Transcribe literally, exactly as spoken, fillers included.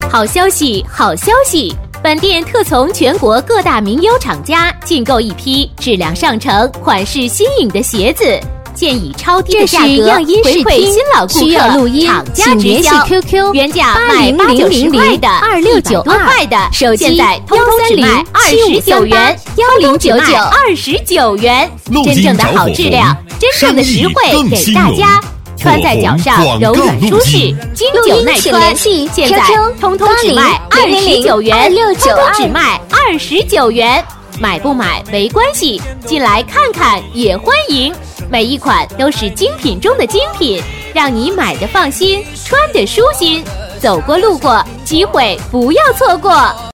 好消息，好消息！本店特从全国各大名优厂家进购一批质量上乘、款式新颖的鞋子，现以超低的价格回馈新老顾客。 需要录音， 厂家请联系 Q Q 原价卖八九十块的、 二六九多块的， 手机现在通通只卖二十九元， 幺零九九二十九元，真正的好质量，真正的实惠给大家。穿在脚上柔软舒适，经久耐穿。现在通通只卖二十九元，通通只卖二十九元。买不买没关系，进来看看也欢迎。每一款都是精品中的精品，让你买的放心，穿的舒心。走过路过，机会不要错过。